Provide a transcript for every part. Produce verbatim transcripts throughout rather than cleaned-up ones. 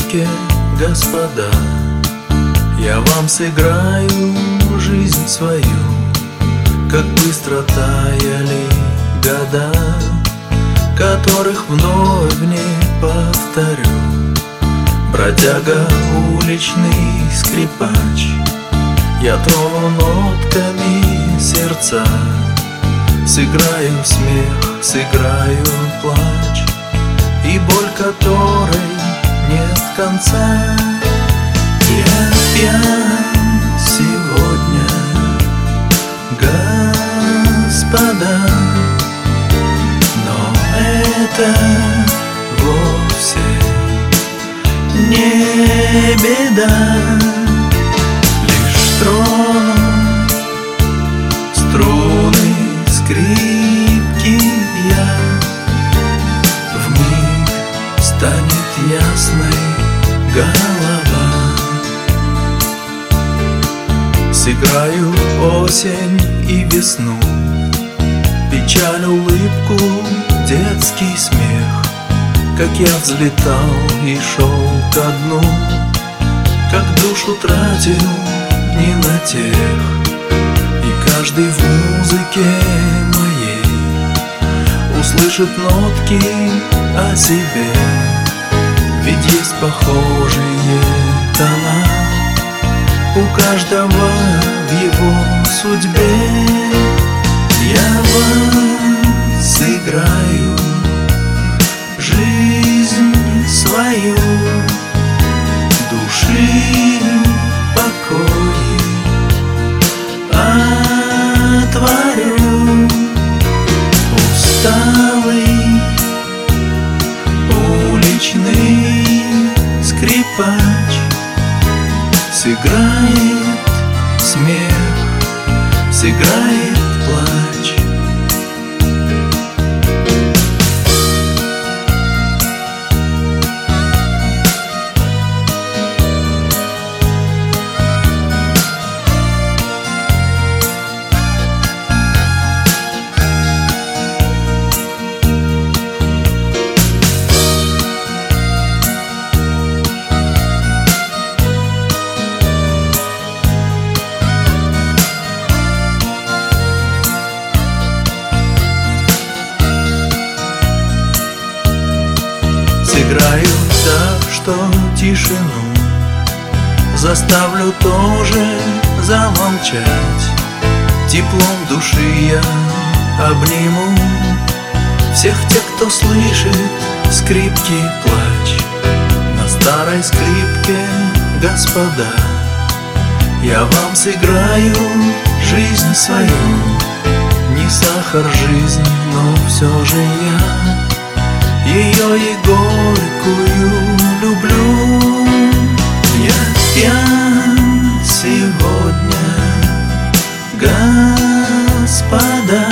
скрипке, господа, я вам сыграю жизнь свою. Как быстро таяли года, которых вновь не повторю. Бродяга, уличный скрипач, я трону нотками сердца. Сыграю смех, сыграю плач и боль, которой нет конца. Я пьян сегодня, господа, но это вовсе не беда. Лишь трону струны скрипки я, вмиг станет ясной голова. Сыграю осень и весну, печаль, улыбку, детский смех. Как я взлетал и шел ко дну, как душу тратил не на тех. И каждый в музыке моей услышит нотки о себе. Ведь есть похожие тона у каждого в его судьбе. Я вам сыграю жизнь свою, души покой отворю. Усталый уличный скрипач сыграет смех, сыграет плач. Сыграю так, что тишину заставлю тоже замолчать. Теплом души я обниму всех тех, кто слышит скрипки плач. На старой скрипке, господа, я вам сыграю жизнь свою. Не сахар жизнь, но все же я ее и горькую люблю. Я пьян сегодня, господа,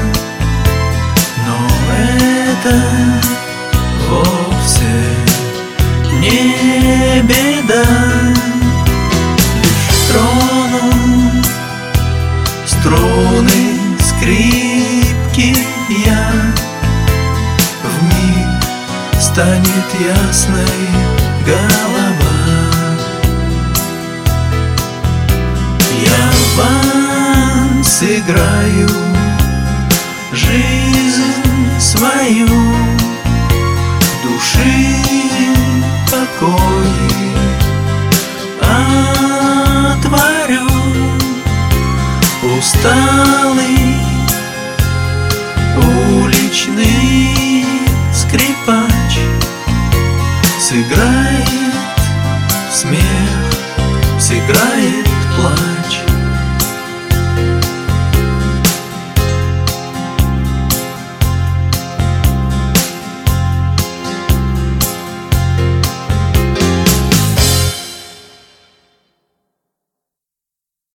но это вовсе не беда. Лишь трону струны скрипки я, станет ясной голова. Я вам сыграю жизнь свою, души покой отворю. Усталый уличный